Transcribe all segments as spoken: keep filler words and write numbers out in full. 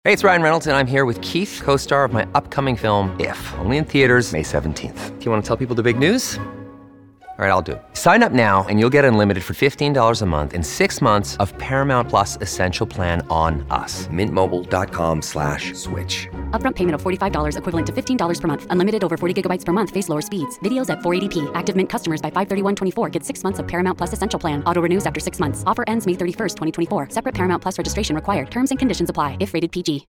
Hey, it's Ryan Reynolds, and I'm here with Keith, co-star of my upcoming film, If, only in theaters May seventeenth. Do you want to tell people the big news? All right, I'll do it. Sign up now and you'll get unlimited for fifteen dollars a month and six months of Paramount Plus Essential Plan on us. Mint Mobile dot com slash switch. Upfront payment of forty-five dollars equivalent to fifteen dollars per month. Unlimited over forty gigabytes per month. Face lower speeds. Videos at four eighty p. Active Mint customers by five thirty-one twenty-four get six months of Paramount Plus Essential Plan. Auto renews after six months. Offer ends May thirty-first, twenty twenty-four. Separate Paramount Plus registration required. Terms and conditions apply if rated P G.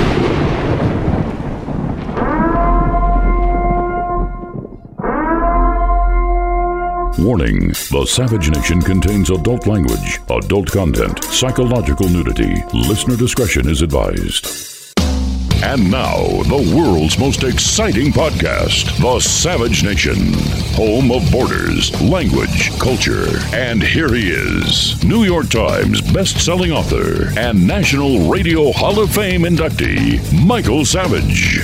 Warning, the Savage Nation contains adult language, adult content, psychological nudity. Listener discretion is advised. And now, the world's most exciting podcast, The Savage Nation, home of borders, language, culture. And here he is, New York Times best-selling author and National Radio Hall of Fame inductee, Michael Savage.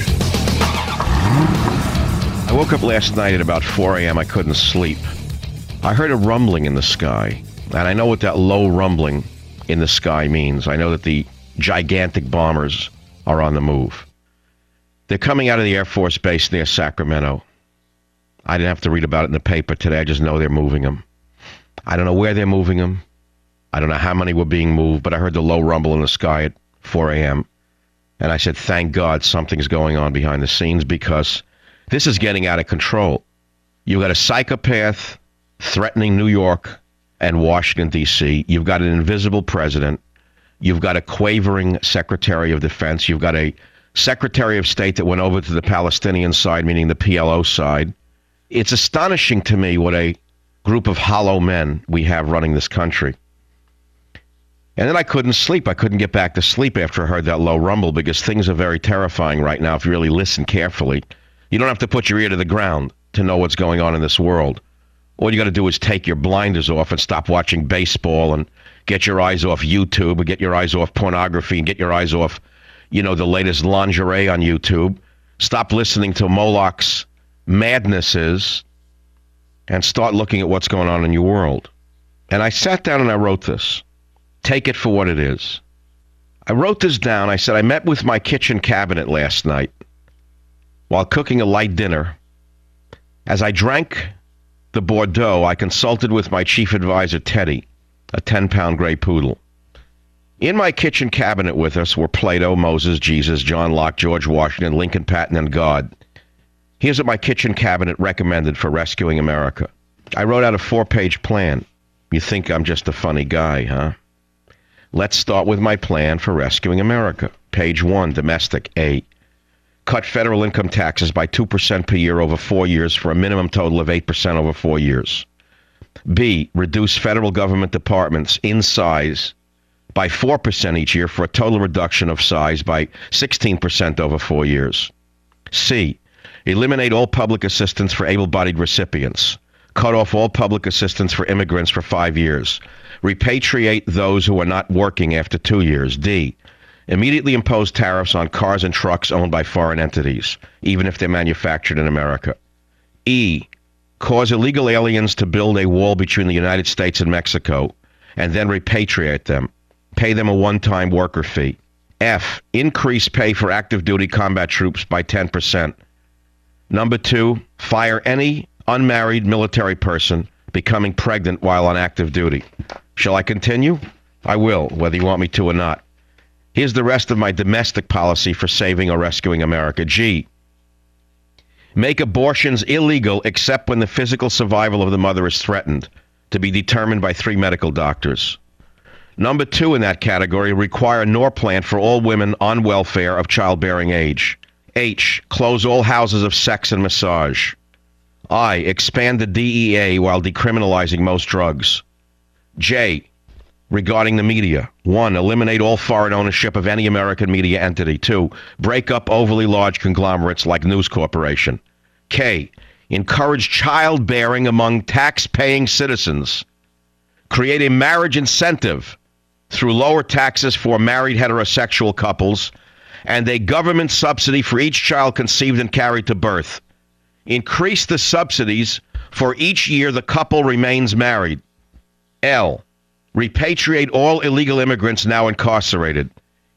I woke up last night at about four a.m. I couldn't sleep. I heard a rumbling in the sky, and I know what that low rumbling in the sky means. I know that the gigantic bombers are on the move. They're coming out of the Air Force Base near Sacramento. I didn't have to read about it in the paper today. I just know they're moving them. I don't know where they're moving them. I don't know how many were being moved, but I heard the low rumble in the sky at four a.m. And I said, thank God something's going on behind the scenes, because this is getting out of control. You've got a psychopath threatening New York and Washington, D C You've got an invisible president. You've got a quavering Secretary of Defense. You've got a Secretary of State that went over to the Palestinian side, meaning the P L O side. It's astonishing to me what a group of hollow men we have running this country. And then I couldn't sleep. I couldn't get back to sleep after I heard that low rumble, because things are very terrifying right now if you really listen carefully. You don't have to put your ear to the ground to know what's going on in this world. All you got to do is take your blinders off and stop watching baseball and get your eyes off YouTube and get your eyes off pornography and get your eyes off, you know, the latest lingerie on YouTube. Stop listening to Moloch's madnesses and start looking at what's going on in your world. And I sat down and I wrote this. Take it for what it is. I wrote this down. I said, I met with my kitchen cabinet last night while cooking a light dinner. As I drank the Bordeaux, I consulted with my chief advisor, Teddy, a ten-pound gray poodle. In my kitchen cabinet with us were Plato, Moses, Jesus, John Locke, George Washington, Lincoln, Patton, and God. Here's what my kitchen cabinet recommended for rescuing America. I wrote out a four-page plan. You think I'm just a funny guy, huh? Let's start with my plan for rescuing America. Page one, domestic, A. Cut federal income taxes by two percent per year over four years for a minimum total of eight percent over four years. B, reduce federal government departments in size by four percent each year for a total reduction of size by sixteen percent over four years. C, eliminate all public assistance for able-bodied recipients. Cut off all public assistance for immigrants for five years. Repatriate those who are not working after two years. D, immediately impose tariffs on cars and trucks owned by foreign entities, even if they're manufactured in America. E, cause illegal aliens to build a wall between the United States and Mexico, and then repatriate them. Pay them a one-time worker fee. F, increase pay for active duty combat troops by ten percent. Number two, fire any unmarried military person becoming pregnant while on active duty. Shall I continue? I will, whether you want me to or not. Here's the rest of my domestic policy for saving or rescuing America. G, make abortions illegal except when the physical survival of the mother is threatened, to be determined by three medical doctors. Number two in that category, require Norplant for all women on welfare of childbearing age. H, close all houses of sex and massage. I, expand the D E A while decriminalizing most drugs. J, regarding the media. One, eliminate all foreign ownership of any American media entity. Two, break up overly large conglomerates like News Corporation. K, encourage childbearing among tax-paying citizens. Create a marriage incentive through lower taxes for married heterosexual couples and a government subsidy for each child conceived and carried to birth. Increase the subsidies for each year the couple remains married. L, repatriate all illegal immigrants now incarcerated.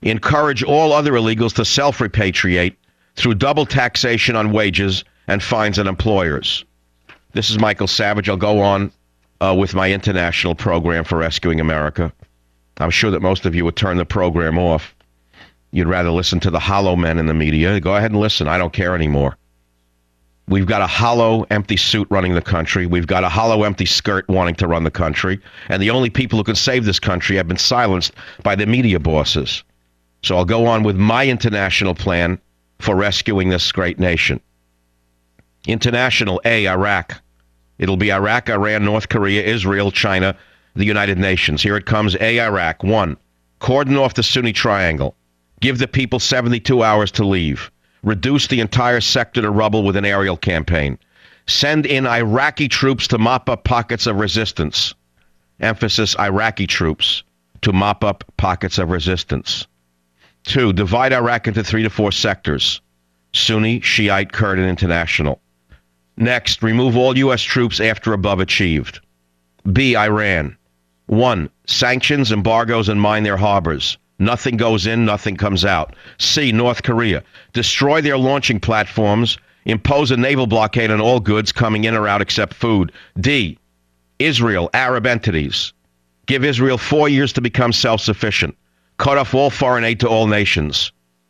encourage all other illegals to self-repatriate through double taxation on wages and fines on employers. This is Michael Savage. I'll go on uh, with my international program for rescuing America. I'm sure that most of you would turn the program off. You'd rather listen to the hollow men in the media. Go ahead and listen. I don't care anymore. We've got a hollow, empty suit running the country. We've got a hollow, empty skirt wanting to run the country. And the only people who can save this country have been silenced by the media bosses. So I'll go on with my international plan for rescuing this great nation. International, A, Iraq. It'll be Iraq, Iran, North Korea, Israel, China, the United Nations. Here it comes. A, Iraq. One, cordon off the Sunni triangle. Give the people seventy-two hours to leave. Reduce the entire sector to rubble with an aerial campaign. Send in Iraqi troops to mop up pockets of resistance. Emphasis, Iraqi troops to mop up pockets of resistance. Two, divide Iraq into three to four sectors. Sunni, Shiite, Kurd, and international. Next, remove all U S troops after above achieved. B, Iran. One, sanctions, embargoes, and mine their harbors. Nothing goes in, nothing comes out. C, North Korea. Destroy their launching platforms. Impose a naval blockade on all goods coming in or out except food. D, Israel, Arab entities. Give Israel four years to become self-sufficient. Cut off all foreign aid to all nations.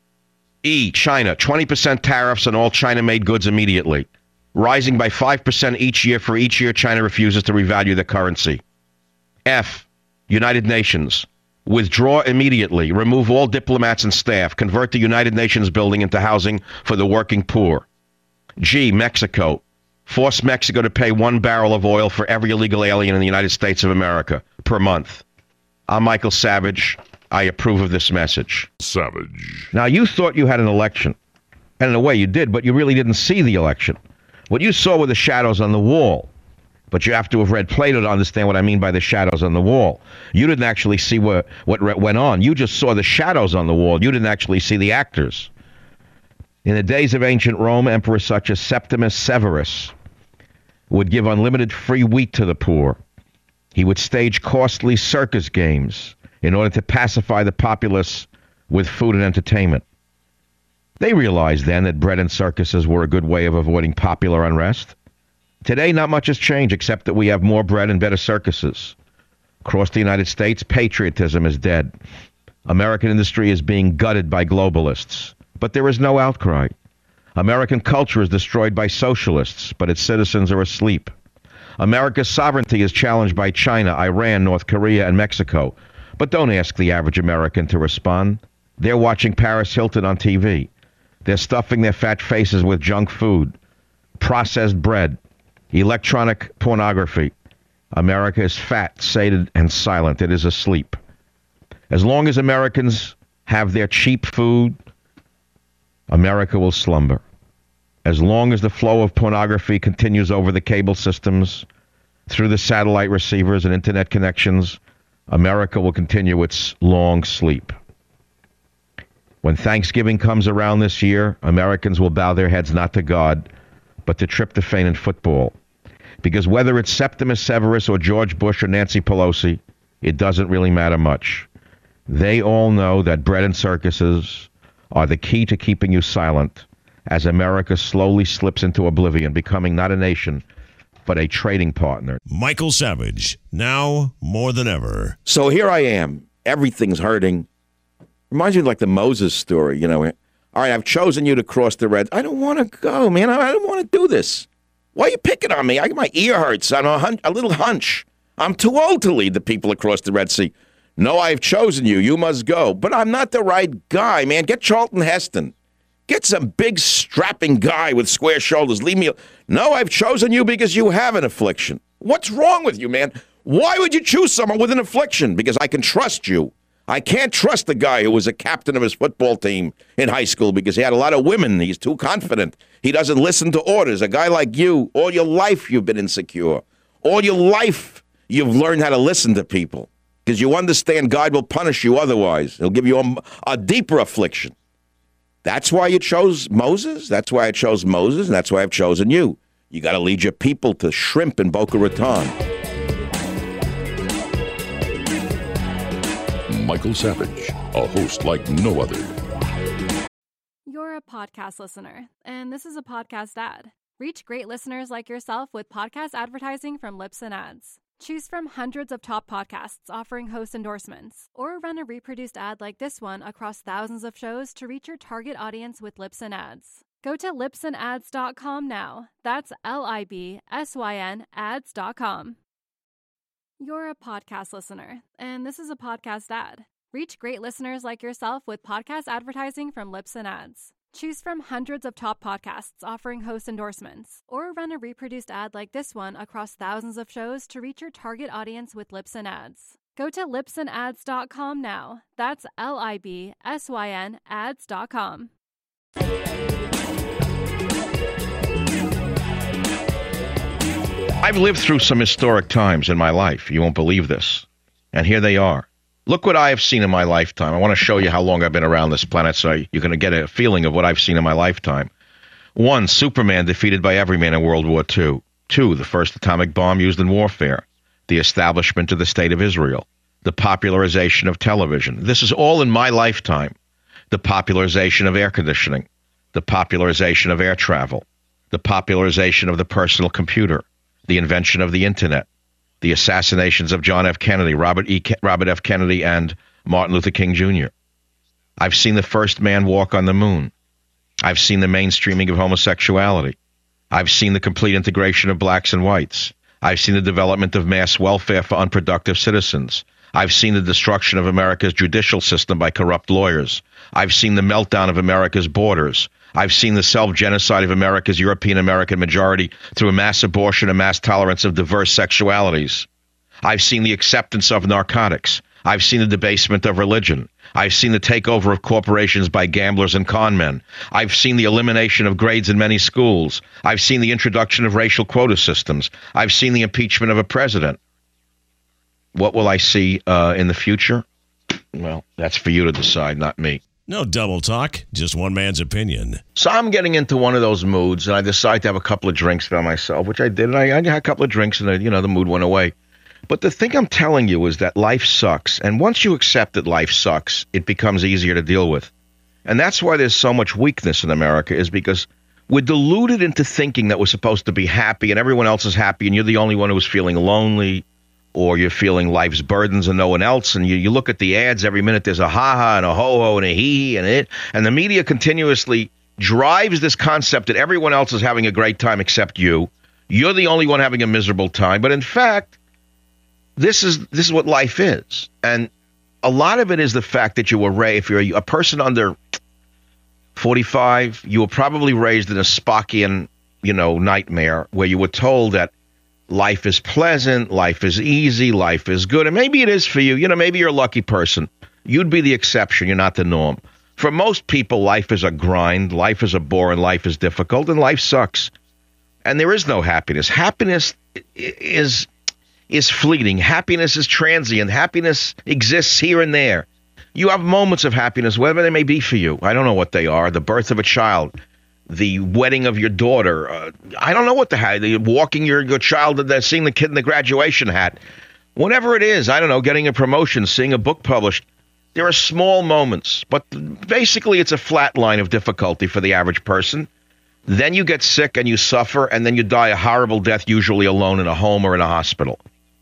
E, China. twenty percent tariffs on all China-made goods immediately. Rising by five percent each year for each year China refuses to revalue the currency. F, United Nations. Withdraw immediately. Remove all diplomats and staff. Convert the United Nations building into housing for the working poor. G, Mexico. Force Mexico to pay one barrel of oil for every illegal alien in the United States of America per month. I'm Michael Savage. I approve of this message. Savage. Now, you thought you had an election. And in a way you did, but you really didn't see the election. What you saw were the shadows on the wall. But you have to have read Plato to understand what I mean by the shadows on the wall. You didn't actually see what, what went on. You just saw the shadows on the wall. You didn't actually see the actors. In the days of ancient Rome, emperors such as Septimus Severus would give unlimited free wheat to the poor. He would stage costly circus games in order to pacify the populace with food and entertainment. They realized then that bread and circuses were a good way of avoiding popular unrest. Today, not much has changed except that we have more bread and better circuses. Across the United States, patriotism is dead. American industry is being gutted by globalists, but there is no outcry. American culture is destroyed by socialists, but its citizens are asleep. America's sovereignty is challenged by China, Iran, North Korea, and Mexico. But don't ask the average American to respond. They're watching Paris Hilton on T V. They're stuffing their fat faces with junk food, processed bread, electronic pornography. America is fat, sated, and silent. It is asleep. As long as Americans have their cheap food, America will slumber. As long as the flow of pornography continues over the cable systems, through the satellite receivers and internet connections, America will continue its long sleep. When Thanksgiving comes around this year, Americans will bow their heads not to God, but to tryptophan and football. Because whether it's Septimus Severus or George Bush or Nancy Pelosi, it doesn't really matter much. They all know that bread and circuses are the key to keeping you silent as America slowly slips into oblivion, becoming not a nation, but a trading partner. Michael Savage, now more than ever. So here I am. Everything's hurting. Reminds me of like the Moses story, you know. All right, I've chosen you to cross the Red. I don't want to go, man. I don't want to do this. Why are you picking on me? I, my ear hurts. I'm a, hun- a little hunch. I'm too old to lead the people across the Red Sea. No, I've chosen you. You must go. But I'm not the right guy, man. Get Charlton Heston. Get some big strapping guy with square shoulders. Leave me. A- no, I've chosen you because you have an affliction. What's wrong with you, man? Why would you choose someone with an affliction? Because I can trust you. I can't trust the guy who was a captain of his football team in high school because he had a lot of women. He's too confident. He doesn't listen to orders. A guy like you, all your life you've been insecure. All your life you've learned how to listen to people because you understand God will punish you otherwise. He'll give you a, a deeper affliction. That's why you chose Moses. That's why I chose Moses, and that's why I've chosen you. You got to lead your people to shrimp in Boca Raton. Michael Savage, a host like no other. You're a podcast listener, and this is a podcast ad. Reach great listeners like yourself with podcast advertising from Libsyn Ads. Choose from hundreds of top podcasts offering host endorsements, or run a reproduced ad like this one across thousands of shows to reach your target audience with Libsyn Ads. Go to libsyn ads dot com now. That's L I B S Y N ads dot com. You're a podcast listener, and this is a podcast ad. Reach great listeners like yourself with podcast advertising from Libsyn Ads. Choose from hundreds of top podcasts offering host endorsements, or run a reproduced ad like this one across thousands of shows to reach your target audience with Libsyn Ads. Go to libsyn ads dot com now. That's L I B S Y N ads dot com. I've lived through some historic times in my life. You won't believe this. And here they are. Look what I have seen in my lifetime. I want to show you how long I've been around this planet so you're going to get a feeling of what I've seen in my lifetime. One, Superman defeated by every man in World War Two. Two, the first atomic bomb used in warfare. The establishment of the State of Israel. The popularization of television. This is all in my lifetime. The popularization of air conditioning. The popularization of air travel. The popularization of the personal computer. The invention of the internet. The assassinations of John F. Kennedy, Robert E. Ke- Robert F. Kennedy, and Martin Luther King Junior I've seen the first man walk on the moon. I've seen the mainstreaming of homosexuality. I've seen the complete integration of blacks and whites. I've seen the development of mass welfare for unproductive citizens. I've seen the destruction of America's judicial system by corrupt lawyers. I've seen the meltdown of America's borders. I've seen the self-genocide of America's European-American majority through a mass abortion and mass tolerance of diverse sexualities. I've seen the acceptance of narcotics. I've seen the debasement of religion. I've seen the takeover of corporations by gamblers and con men. I've seen the elimination of grades in many schools. I've seen the introduction of racial quota systems. I've seen the impeachment of a president. What will I see uh, in the future? Well, that's for you to decide, not me. No double talk, just one man's opinion. So I'm getting into one of those moods, and I decide to have a couple of drinks by myself, which I did. And I, I had a couple of drinks, and, I, you know, the mood went away. But the thing I'm telling you is that life sucks. And once you accept that life sucks, it becomes easier to deal with. And that's why there's so much weakness in America, is because we're deluded into thinking that we're supposed to be happy, and everyone else is happy, and you're the only one who is feeling lonely, or you're feeling life's burdens and no one else, and you, you look at the ads every minute, there's a ha-ha and a ho-ho and a hee-hee and it, and the media continuously drives this concept that everyone else is having a great time except you. You're the only one having a miserable time, but in fact, this is this is what life is. And a lot of it is the fact that you were raised, if you're a, a person under forty-five, you were probably raised in a Spockian, you know, nightmare where you were told that life is pleasant, life is easy, life is good. And maybe it is for you. You know, maybe you're a lucky person. You'd be the exception. You're not the norm. For most people, life is a grind. Life is a bore, and life is difficult, and life sucks. And there is no happiness. Happiness is is fleeting. Happiness is transient. Happiness exists here and there. You have moments of happiness, whatever they may be for you. I don't know what they are. The birth of a child, the wedding of your daughter. Uh, I don't know what the heck. Walking your, your child, seeing the kid in the graduation hat. Whatever it is, I don't know, getting a promotion, seeing a book published. There are small moments, but basically it's a flat line of difficulty for the average person. Then you get sick and you suffer, and then you die a horrible death, usually alone in a home or in a hospital.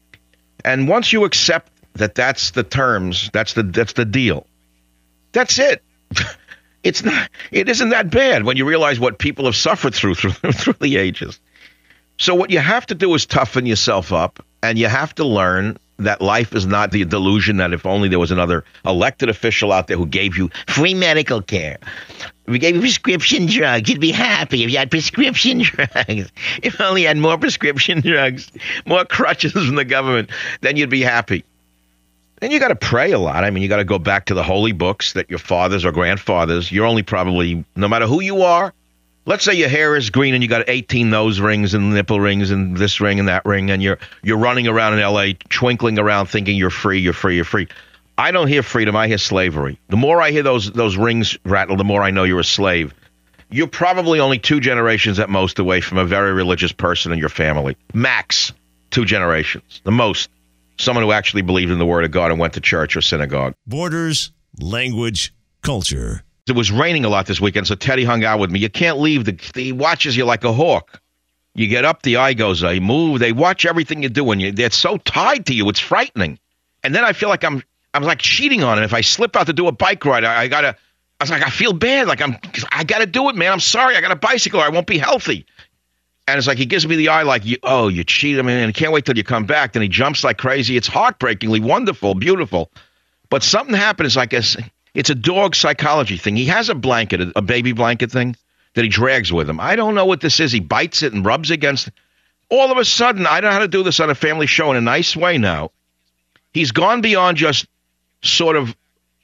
And once you accept that that's the terms, that's the that's the deal, that's it. It's not. It isn't that bad when you realize what people have suffered through through through the ages. So what you have to do is toughen yourself up, and you have to learn that life is not the delusion that if only there was another elected official out there who gave you free medical care. If we gave you prescription drugs, you'd be happy if you had prescription drugs. If only you had more prescription drugs, more crutches from the government, then you'd be happy. And you got to pray a lot. I mean, you got to go back to the holy books that your fathers or grandfathers, you're only probably, no matter who you are, let's say your hair is green and you got eighteen nose rings and nipple rings and this ring and that ring, and you're you're running around in L A twinkling around thinking you're free, you're free, you're free. I don't hear freedom, I hear slavery. The more I hear those those rings rattle, the more I know you're a slave. You're probably only two generations at most away from a very religious person in your family. Max two generations, the most. someone who actually believed in the Word of God and went to church or synagogue. Borders, language, culture. It was raining a lot this weekend, so Teddy hung out with me. You can't leave. The, he watches you like a hawk. You get up, the eye goes, they move, they watch everything you do, and you, they're so tied to you, it's frightening. And then I feel like I'm I'm like cheating on it. If I slip out to do a bike ride, I, I gotta, I was like, I feel bad. Like, I'm, I gotta do it, man. I'm sorry. I got a bicycle or I won't be healthy. And it's like, he gives me the eye like, you, oh, you cheated. I mean, and I can't wait till you come back. Then he jumps like crazy. It's heartbreakingly wonderful, beautiful. But something happened. It's like, a, it's a dog psychology thing. He has a blanket, a, a baby blanket thing that he drags with him. I don't know what this is. He bites it and rubs against it. All of a sudden, I know how to do this on a family show in a nice way now. He's gone beyond just sort of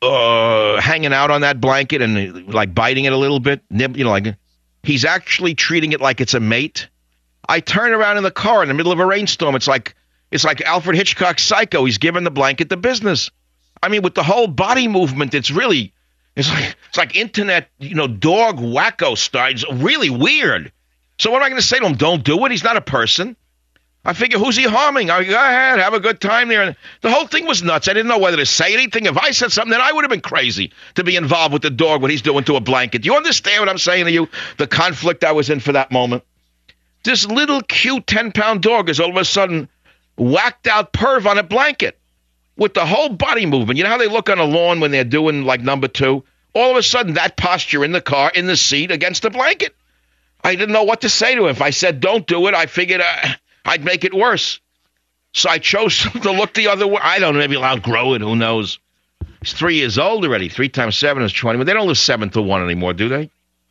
uh, hanging out on that blanket and like biting it a little bit. You know, like he's actually treating it like it's a mate. I turn around in the car in the middle of a rainstorm. It's like it's like Alfred Hitchcock's Psycho. He's giving the blanket the business. I mean, with the whole body movement, it's really it's like it's like internet, you know, dog wacko style. It's really weird. So what am I going to say to him? Don't do it. He's not a person. I figure, who's he harming? I go ahead, have a good time there. And the whole thing was nuts. I didn't know whether to say anything. If I said something, then I would have been crazy to be involved with the dog, what he's doing to a blanket. Do you understand what I'm saying to you? The conflict I was in for that moment. This little cute ten-pound dog is all of a sudden whacked out perv on a blanket with the whole body movement. You know how they look on a lawn when they're doing like number two? All of a sudden, that posture in the car, in the seat, against the blanket. I didn't know what to say to him. If I said, don't do it, I figured uh, I'd make it worse. So I chose to look the other way. I don't know, maybe I'll outgrow it. Who knows? He's three years old already. Three times seven is twenty. But they don't live seven to one anymore, do they?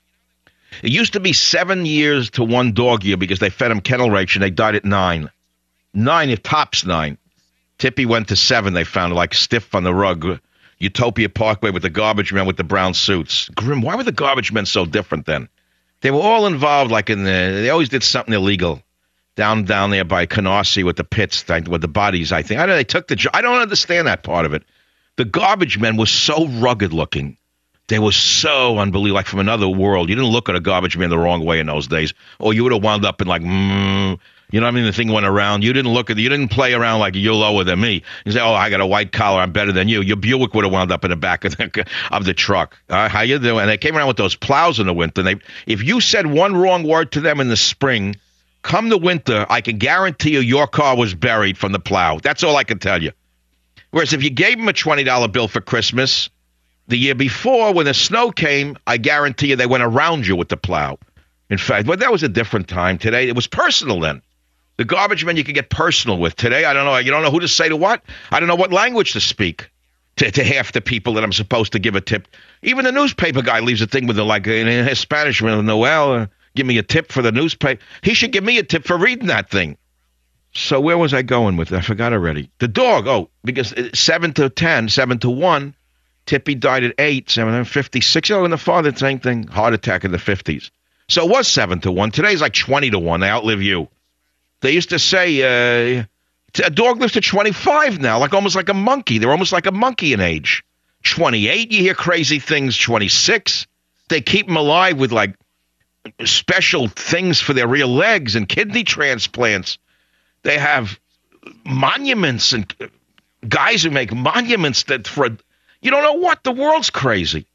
It used to be seven years to one dog year because they fed him kennel ration. They died at nine. Nine, if tops nine. Tippy went to seven. They found like stiff on the rug. Utopia Parkway with the garbage men with the brown suits. Grim. Why were the garbage men so different then? They were all involved, like in the, they always did something illegal. Down down there by Canarsie with the pits, with the bodies, I think. I don't know, they took the, I don't understand that part of it. The garbage men were so rugged looking. They were so unbelievable, like from another world. You didn't look at a garbage man the wrong way in those days. Or you would have wound up in like, mm, you know what I mean? The thing went around. You didn't look at, you didn't play around like you're lower than me. You say, oh, I got a white collar, I'm better than you. Your Buick would have wound up in the back of the, of the truck. Uh, how you doing? And they came around with those plows in the winter. And they, if you said one wrong word to them in the spring, come the winter, I can guarantee you your car was buried from the plow. That's all I can tell you. Whereas if you gave them a twenty dollar bill for Christmas, the year before, when the snow came, I guarantee you they went around you with the plow. In fact, but that was a different time. Today, it was personal then. The garbage men you could get personal with. Today, I don't know. You don't know who to say to what. I don't know what language to speak to, to half the people that I'm supposed to give a tip. Even the newspaper guy leaves a thing with the, like in Spanish, Noel, uh, give me a tip for the newspaper. He should give me a tip for reading that thing. So where was I going with it? I forgot already. The dog. Oh, because seven to ten, seven to one. Tippy died at eight, seven fifty-six. Oh, and the father, same thing. Heart attack in the fifties. So it was seven to one. Today's like twenty to one. They outlive you. They used to say uh, a dog lives to twenty-five now, like almost like a monkey. They're almost like a monkey in age. twenty-eight, you hear crazy things. twenty-six, they keep them alive with like special things for their rear legs and kidney transplants. They have monuments and guys who make monuments that for, you don't know what, the world's crazy.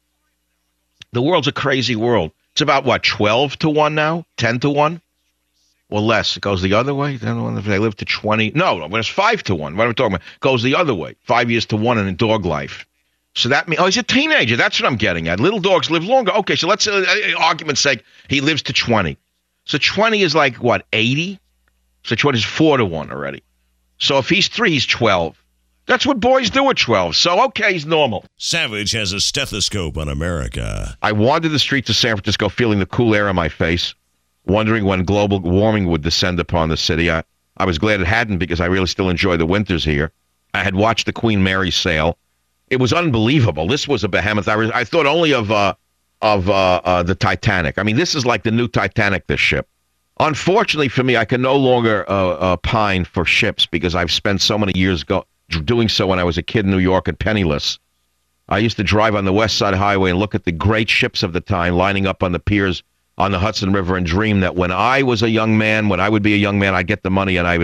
The world's a crazy world. It's about, what, twelve to one now? ten to one? Or less. It goes the other way. Then if they live to twenty. No, when it's five to one. What am I talking about? It goes the other way. Five years to one in dog life. So that means, oh, he's a teenager. That's what I'm getting at. Little dogs live longer. Okay, so let's, uh, argument's sake, he lives to twenty. So twenty is like, what, eighty? So twenty is four to one already. So if he's three, he's twelve. That's what boys do at twelve. So, okay, he's normal. Savage has a stethoscope on America. I wandered the streets of San Francisco feeling the cool air on my face, wondering when global warming would descend upon the city. I, I was glad it hadn't because I really still enjoy the winters here. I had watched the Queen Mary sail. It was unbelievable. This was a behemoth. I, was, I thought only of uh, of uh, uh, the Titanic. I mean, this is like the new Titanic, this ship. Unfortunately for me, I can no longer uh, uh, pine for ships because I've spent so many years go- doing so when I was a kid in New York and penniless. I used to drive on the West Side Highway and look at the great ships of the time lining up on the piers on the Hudson River and dream that when I was a young man, when I would be a young man, I'd get the money and I would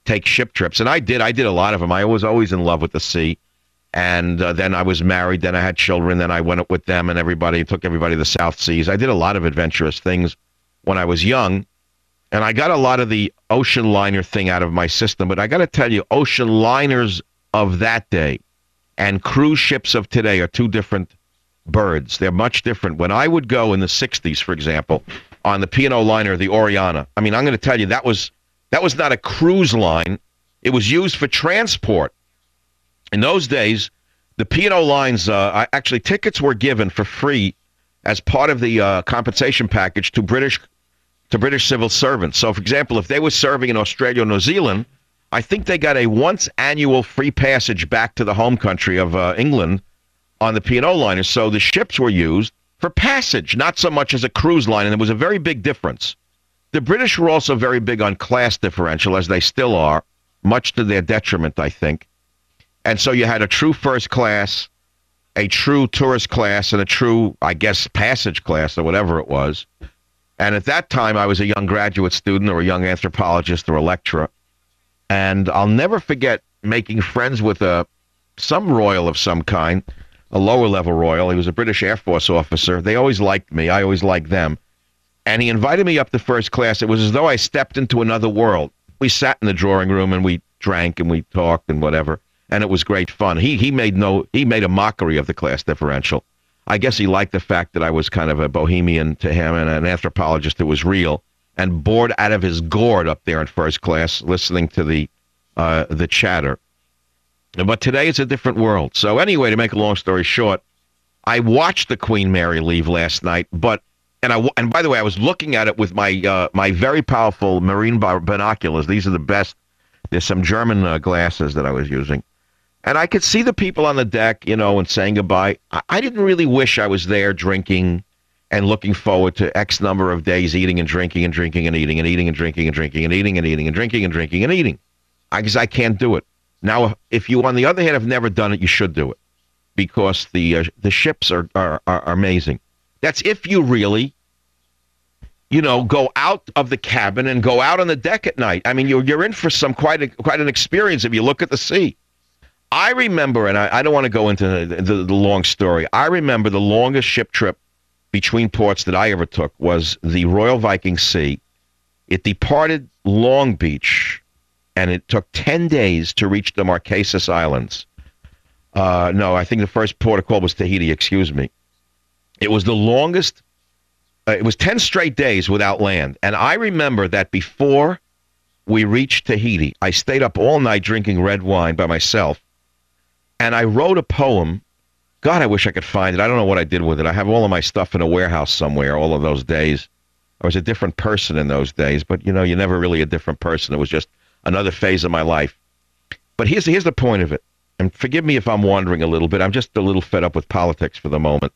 take ship trips. And I did. I did a lot of them. I was always in love with the sea. And uh, then I was married. Then I had children. Then I went with them and everybody, took everybody to the South Seas. I did a lot of adventurous things when I was young. And I got a lot of the ocean liner thing out of my system. But I got to tell you, ocean liners of that day and cruise ships of today are two different birds. They're much different. When I would go in the sixties, for example, on the P and O liner, the Oriana, I mean, I'm going to tell you, that was that was not a cruise line. It was used for transport. In those days, the P and O lines, uh, actually, tickets were given for free as part of the uh, compensation package to British to British civil servants. So, for example, if they were serving in Australia or New Zealand, I think they got a once annual free passage back to the home country of uh, England on the P and O liners. So the ships were used for passage, not so much as a cruise line, and there was a very big difference. The British were also very big on class differential, as they still are, much to their detriment, I think. And so you had a true first class, a true tourist class, and a true, I guess, passage class or whatever it was. And at that time, I was a young graduate student or a young anthropologist or a lecturer. And I'll never forget making friends with a some royal of some kind, a lower-level royal. He was a British Air Force officer. They always liked me. I always liked them. And he invited me up to first class. It was as though I stepped into another world. We sat in the drawing room, and we drank, and we talked, and whatever. And it was great fun. He he made no he made a mockery of the class differential. I guess he liked the fact that I was kind of a bohemian to him and an anthropologist that was real, and bored out of his gourd up there in first class, listening to the uh, the chatter. But today it's a different world. So anyway, to make a long story short, I watched the Queen Mary leave last night. But and I and by the way, I was looking at it with my uh, my very powerful marine binoculars. These are the best. There's some German uh, glasses that I was using, and I could see the people on the deck, you know, and saying goodbye. I, I didn't really wish I was there drinking and looking forward to X number of days eating and drinking and drinking and eating and eating and drinking and drinking and eating and eating and drinking and drinking and eating. I guess I can't do it. Now, if you, on the other hand, have never done it, you should do it, because the uh, the ships are, are are amazing. That's if you really, you know, go out of the cabin and go out on the deck at night. I mean, you're you're in for some quite a, quite an experience if you look at the sea. I remember, and I, I don't want to go into the, the, the long story. I remember the longest ship trip between ports that I ever took was the Royal Viking Sea. It departed Long Beach, and it took ten days to reach the Marquesas Islands. Uh, no, I think the first port of call was Tahiti, excuse me. It was the longest, uh, it was ten straight days without land. And I remember that before we reached Tahiti, I stayed up all night drinking red wine by myself, and I wrote a poem. God, I wish I could find it. I don't know what I did with it. I have all of my stuff in a warehouse somewhere, all of those days. I was a different person in those days, but, you know, you're never really a different person. It was just another phase of my life. But here's, here's the point of it. And forgive me if I'm wandering a little bit. I'm just a little fed up with politics for the moment.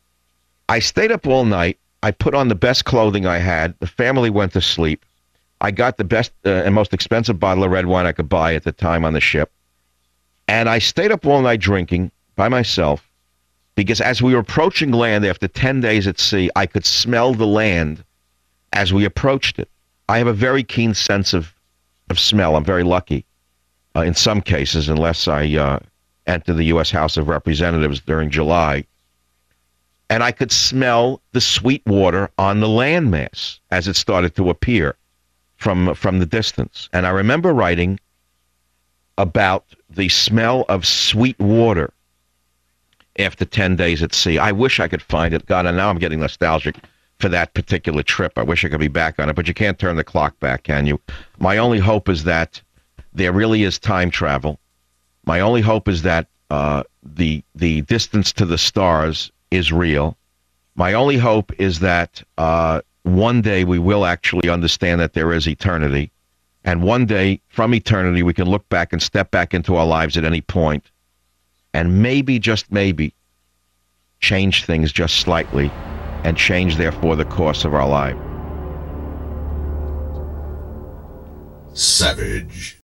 I stayed up all night. I put on the best clothing I had. The family went to sleep. I got the best uh, and most expensive bottle of red wine I could buy at the time on the ship. And I stayed up all night drinking by myself, because as we were approaching land after ten days at sea, I could smell the land as we approached it. I have a very keen sense of, of smell. I'm very lucky uh, in some cases, unless I uh, enter the U S House of Representatives during July. And I could smell the sweet water on the landmass as it started to appear from, from the distance. And I remember writing about the smell of sweet water after ten days at sea. I wish I could find it. God, and now I'm getting nostalgic for that particular trip. I wish I could be back on it, but you can't turn the clock back, can you? My only hope is that there really is time travel. My only hope is that uh, the the distance to the stars is real. My only hope is that uh, one day we will actually understand that there is eternity, and one day from eternity we can look back and step back into our lives at any point, and maybe, just maybe, change things just slightly, and change, therefore, the course of our life. Savage.